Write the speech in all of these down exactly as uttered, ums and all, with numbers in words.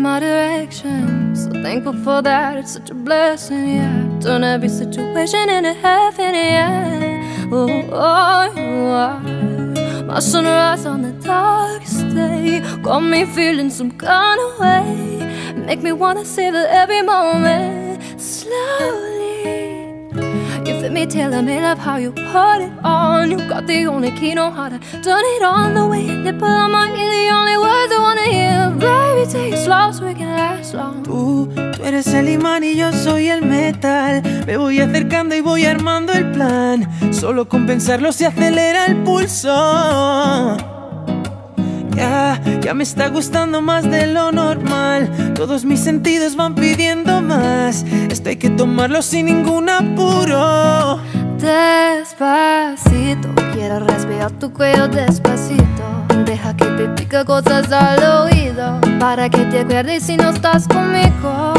my direction. So thankful for that, it's such a blessing, yeah. Turn every situation into heaven, yeah. Oh, oh, oh. My sunrise on the darkest day got me feeling some kind of way. Make me wanna savor every moment slowly. You fit me, tailor me, love how you put it on. You got the only key, know how to turn it on. The way you nipple on my ear, the only words I wanna hear. Baby, take it slow so we can last long. Tú, tú eres el imán y yo soy el metal. Me voy acercando y voy armando el plan. Solo con pensarlo se acelera el pulso. Ya, ya me está gustando más de lo normal. Todos mis sentidos van pidiendo más. Esto hay que tomarlo sin ningún apuro. Despacito, quiero respirar tu cuello despacito. Deja que te diga cosas al oído, para que te acuerdes si no estás conmigo.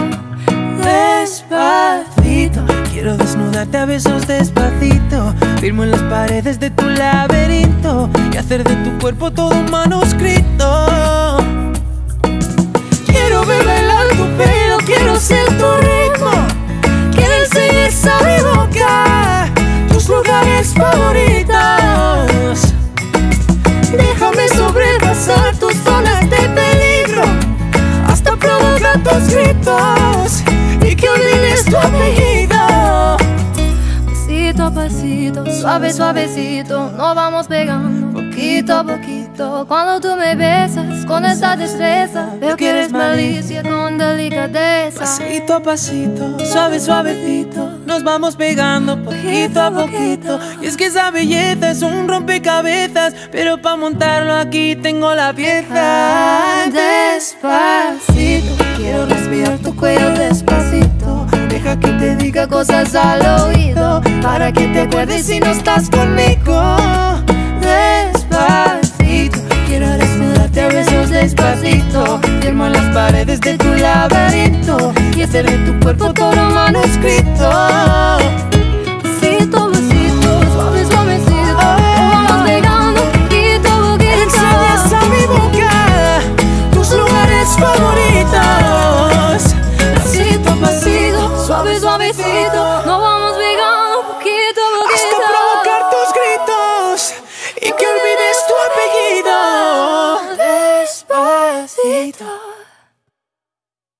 Despacito, quiero desnudarte a besos despacito. Firmo en las paredes de tu laberinto y hacer de tu cuerpo todo un manuscrito. Quiero ver bailar tu pelo, quiero ser tu ritmo. Quiero enseñar a mi boca tus lugares favoritos. Déjame sobrepasar tus zonas de peligro, hasta provocar tus gritos y que olvides tu apellido. Pasito a pasito, suave suavecito, nos vamos pegando poquito a poquito. Cuando tú me besas con esa destreza, veo que eres malicia con delicadeza. Pasito a pasito, suave suavecito, nos vamos pegando poquito a poquito. Y es que esa belleza es un rompecabezas, pero para montarlo aquí tengo la pieza. Despacito, quiero respirar tu cuello despacito. Deja que te diga cosas al oído, para que te acuerdes si no estás conmigo. Despacito, quiero desnudarte a besos despacito. Firmo en las paredes de tu laberinto y hacer de tu cuerpo todo manuscrito. Besito, besito, suave, suavecito, nos vamos pegando poquito a poquito. Enseñas a mi boca tus lugares favoritos. Pasito a pasito, suave, suavecito,